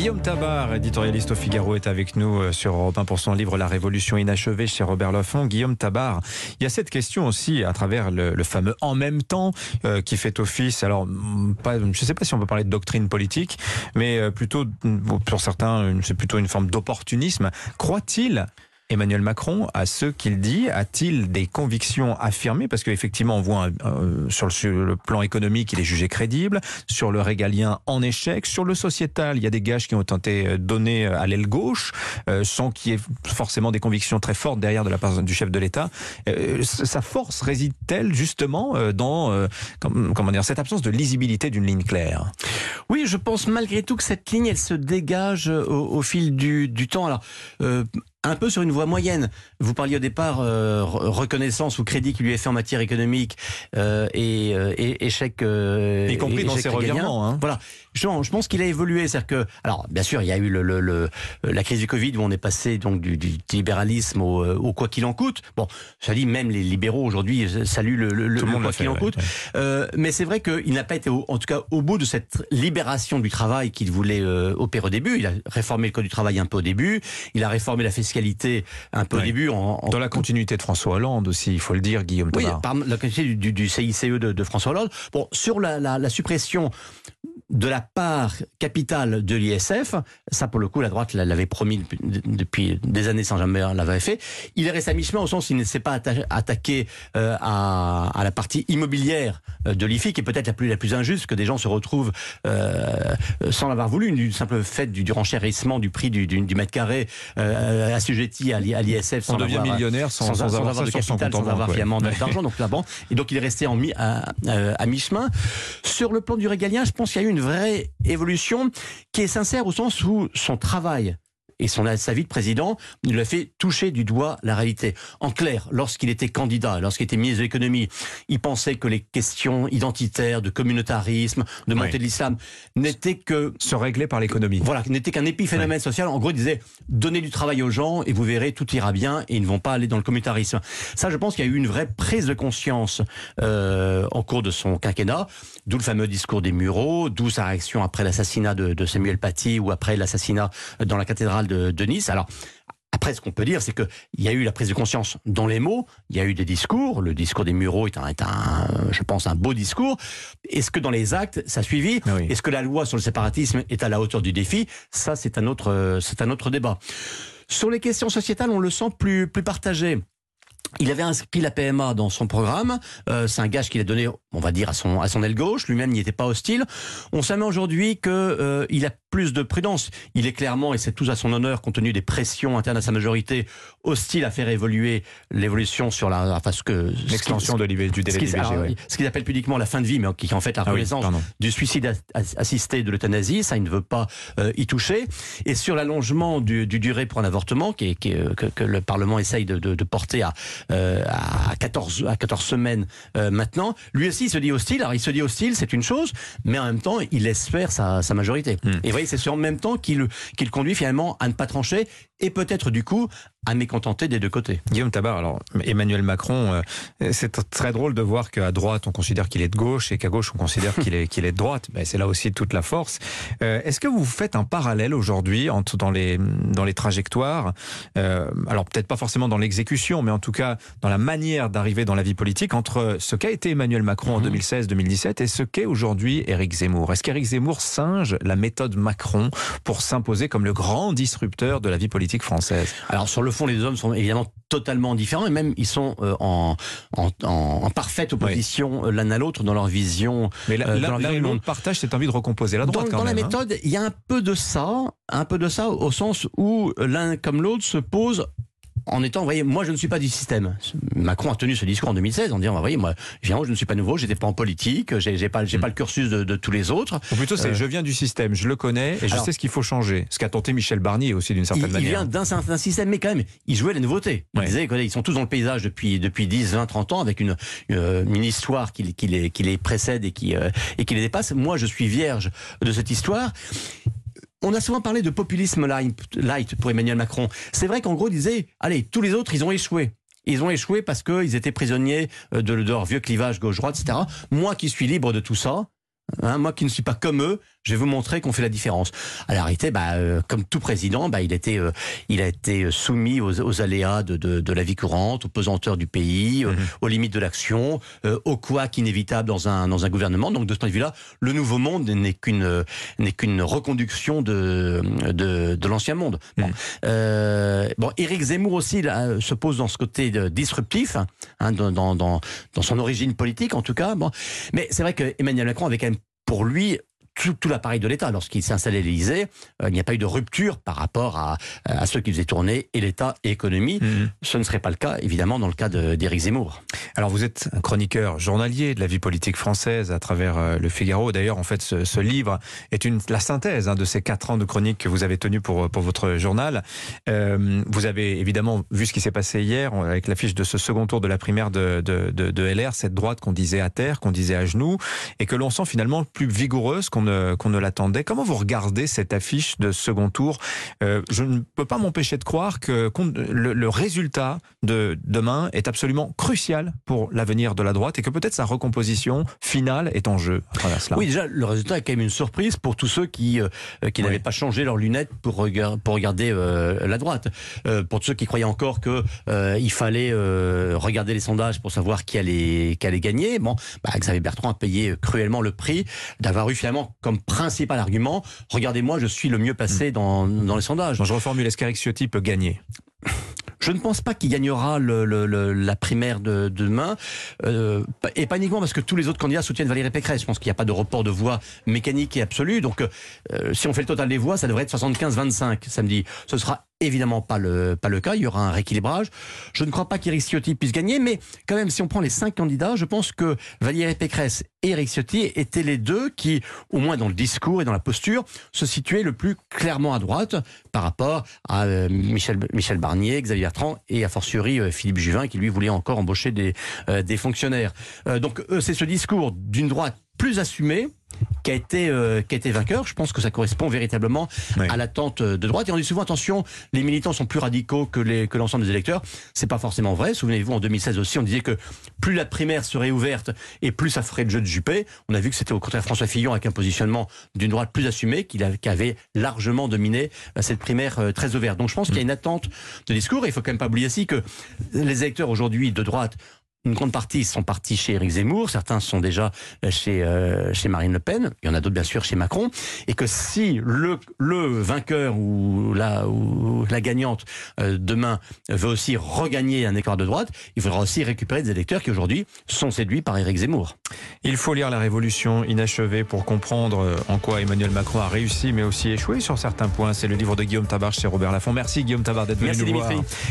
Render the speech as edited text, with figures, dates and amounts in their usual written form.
Guillaume Tabar, éditorialiste au Figaro, est avec nous sur Europe 1 pour son livre La Révolution inachevée chez Robert Laffont. Guillaume Tabar, il y a cette question aussi à travers le fameux « en même temps » qui fait office. Alors, je ne sais pas si on peut parler de doctrine politique, mais plutôt, pour certains, c'est plutôt une forme d'opportunisme. Croit-il Emmanuel Macron à ce qu'il dit? A-t-il des convictions affirmées? Parce qu'effectivement, on voit sur le plan économique, il est jugé crédible. Sur le régalien, en échec. Sur le sociétal, il y a des gages qui ont été donnés à l'aile gauche, sans qu'il y ait forcément des convictions très fortes derrière de la part du chef de l'État. Sa force réside-t-elle justement dans cette absence de lisibilité d'une ligne claire? Oui, je pense malgré tout que cette ligne, elle se dégage au fil du temps. Alors, un peu sur une voie moyenne. Vous parliez au départ reconnaissance ou crédit qui lui est fait en matière économique et échec, y compris dans ses revirements. Hein. Voilà. Je pense qu'il a évolué. C'est-à-dire que, alors bien sûr, il y a eu la crise du Covid où on est passé donc du libéralisme au quoi qu'il en coûte. Bon, ça dit même les libéraux aujourd'hui saluent le quoi qu'il en coûte. Ouais. Mais c'est vrai qu'il n'a pas été en tout cas au bout de cette libération du travail qu'il voulait opérer au début. Il a réformé le code du travail un peu au début. Il a réformé la fiscalité un peu au début. Dans la continuité de François Hollande aussi, il faut le dire, Guillaume Tabar. Oui, par la continuité du CICE de François Hollande. Bon, sur la suppression de la part capitale de l'ISF, ça pour le coup la droite l'avait promis depuis des années sans jamais l'avait fait. Il est resté à mi-chemin au sens où il ne s'est pas attaqué à la partie immobilière de l'IFI, qui est peut-être la plus injuste, que des gens se retrouvent sans l'avoir voulu, du simple fait du renchérissement du prix du mètre carré assujetti à l'ISF. On devient millionnaire sans avoir de capital, sans avoir finalement d'argent. Donc là, bon, et donc il est resté à mi-chemin. Sur le plan du régalien, je pense qu'il y a eu une vraie évolution qui est sincère au sens où son travail et sa vie de président, il lui a fait toucher du doigt la réalité. En clair, lorsqu'il était candidat, lorsqu'il était ministre de l'économie, il pensait que les questions identitaires, de communautarisme, de montée de l'islam, n'étaient que... se régler par l'économie. Voilà, n'étaient qu'un épiphénomène social. En gros, il disait, donnez du travail aux gens et vous verrez, tout ira bien et ils ne vont pas aller dans le communautarisme. Ça, je pense qu'il y a eu une vraie prise de conscience en cours de son quinquennat, d'où le fameux discours des Mureaux, d'où sa réaction après l'assassinat de Samuel Paty ou après l'assassinat dans la cathédrale de Nice. Alors, après, ce qu'on peut dire, c'est qu'il y a eu la prise de conscience dans les mots, il y a eu des discours, le discours des Mureaux est je pense, un beau discours. Est-ce que dans les actes, ça a suivi? Oui. Est-ce que la loi sur le séparatisme est à la hauteur du défi? Ça, c'est un autre débat. Sur les questions sociétales, on le sent plus partagé. Il avait inscrit la PMA dans son programme. C'est un gage qu'il a donné, on va dire, à son aile gauche. Lui-même n'y était pas hostile. On sait aujourd'hui que il a plus de prudence. Il est clairement, et c'est tout à son honneur, compte tenu des pressions internes à sa majorité, hostile à faire évoluer l'évolution sur l'extension du délai d'IVG. Ce qu'ils appellent pudiquement la fin de vie, mais qui est en fait la reconnaissance du suicide assisté, de l'euthanasie. Ça, il ne veut pas y toucher. Et sur l'allongement du durée pour un avortement, que le Parlement essaye de porter à 14 semaines maintenant. Lui aussi, il se dit hostile. Alors, il se dit hostile, c'est une chose, mais en même temps, il laisse faire sa majorité. Et vous voyez, c'est en même temps qu'il conduit finalement à ne pas trancher et peut-être du coup à mécontenter des deux côtés. Guillaume Tabar, alors Emmanuel Macron, c'est très drôle de voir qu'à droite on considère qu'il est de gauche et qu'à gauche on considère qu'il est de droite. Mais c'est là aussi toute la force. Est-ce que vous faites un parallèle aujourd'hui dans les trajectoires, alors peut-être pas forcément dans l'exécution, mais en tout cas dans la manière d'arriver dans la vie politique, entre ce qu'a été Emmanuel Macron en 2016-2017 et ce qu'est aujourd'hui Éric Zemmour? Est-ce qu'Éric Zemmour singe la méthode Macron pour s'imposer comme le grand disrupteur de la vie politique française? Alors sur le fond, les deux hommes sont évidemment totalement différents et même ils sont en parfaite opposition l'un à l'autre dans leur vision. Mais l'un et l'autre partagent cette envie de recomposer la droite. Dans la méthode, il y a un peu de ça au sens où l'un comme l'autre se pose en étant, vous voyez, moi je ne suis pas du système. Macron a tenu ce discours en 2016 en disant, vous voyez, moi je ne suis pas nouveau, j'étais pas en politique, j'ai pas le cursus de tous les autres. Ou plutôt c'est je viens du système, je le connais et je sais ce qu'il faut changer. Ce qu'a tenté Michel Barnier aussi d'une certaine manière. Il vient d'un certain système, mais quand même, il jouait la nouveauté. Il disait, ils sont tous dans le paysage depuis 10, 20, 30 ans avec une histoire qui les précède et qui les dépasse. Moi je suis vierge de cette histoire. On a souvent parlé de populisme light pour Emmanuel Macron. C'est vrai qu'en gros, il disait, allez, tous les autres, ils ont échoué. Ils ont échoué parce qu'ils étaient prisonniers de leur vieux clivage gauche-droite, etc. Moi qui suis libre de tout ça, Moi qui ne suis pas comme eux, je vais vous montrer qu'on fait la différence. À la réalité, comme tout président, il a été soumis aux aléas de la vie courante, aux pesanteurs du pays, aux limites de l'action, au couac inévitable dans un gouvernement. Donc de ce point de vue-là, le nouveau monde n'est qu'une reconduction de l'ancien monde. Éric Zemmour aussi là, se pose dans ce côté disruptif, dans son origine politique en tout cas. Mais c'est vrai que Emmanuel Macron avait quand même pour lui tout l'appareil de l'État. Lorsqu'il s'est installé à l'Élysée, il n'y a pas eu de rupture par rapport à ceux qui faisaient tourner et l'État et l'économie. Ce ne serait pas le cas, évidemment, dans le cas d'Éric Zemmour. Alors, vous êtes un chroniqueur journalier de la vie politique française à travers Le Figaro. D'ailleurs, en fait, ce livre est la synthèse de ces 4 ans de chronique que vous avez tenus pour votre journal. Vous avez évidemment vu ce qui s'est passé hier avec l'affiche de ce second tour de la primaire de LR, cette droite qu'on disait à terre, qu'on disait à genoux, et que l'on sent finalement plus vigoureuse qu'on ne l'attendait. Comment vous regardez cette affiche de second tour ? Je ne peux pas m'empêcher de croire que le résultat de demain est absolument crucial pour l'avenir de la droite et que peut-être sa recomposition finale est en jeu à travers cela. Oui, déjà, le résultat est quand même une surprise pour tous ceux qui n'avaient pas changé leurs lunettes pour regarder la droite. Pour tous ceux qui croyaient encore qu'il fallait regarder les sondages pour savoir qui allait gagner. Xavier Bertrand a payé cruellement le prix d'avoir eu finalement comme principal argument, regardez-moi, je suis le mieux placé dans les sondages. Je reformule, est-ce qu'Éric Ciotti peut gagner ? Je ne pense pas qu'il gagnera la primaire de demain, et pas uniquement parce que tous les autres candidats soutiennent Valérie Pécresse. Je pense qu'il n'y a pas de report de voix mécanique et absolu. Donc, si on fait le total des voix, ça devrait être 75-25 samedi. Ce sera évidemment pas le cas. Il y aura un rééquilibrage. Je ne crois pas qu'Éric Ciotti puisse gagner, mais quand même, si on prend les 5 candidats, je pense que Valérie Pécresse et Éric Ciotti étaient les deux qui, au moins dans le discours et dans la posture, se situaient le plus clairement à droite par rapport à Michel Barnier, Xavier Bertrand et a fortiori Philippe Juvin qui lui voulait encore embaucher des fonctionnaires. Donc c'est ce discours d'une droite plus assumée qui a été vainqueur. Je pense que ça correspond véritablement à l'attente de droite. Et on dit souvent, attention, les militants sont plus radicaux que l'ensemble des électeurs. C'est pas forcément vrai. Souvenez-vous, en 2016 aussi, on disait que plus la primaire serait ouverte et plus ça ferait le jeu de Juppé. On a vu que c'était au contraire François Fillon avec un positionnement d'une droite plus assumée qui avait largement dominé cette primaire très ouverte. Donc je pense qu'il y a une attente de discours. Et il faut quand même pas oublier aussi que les électeurs aujourd'hui de droite, une grande partie sont partis chez Éric Zemmour, certains sont déjà chez Marine Le Pen, il y en a d'autres bien sûr chez Macron, et que si le vainqueur ou la gagnante demain veut aussi regagner un écart de droite, il faudra aussi récupérer des électeurs qui aujourd'hui sont séduits par Éric Zemmour. Il faut lire La Révolution inachevée pour comprendre en quoi Emmanuel Macron a réussi mais aussi échoué sur certains points. C'est le livre de Guillaume Tabar chez Robert Laffont. Merci Guillaume Tabar d'être venu nous voir.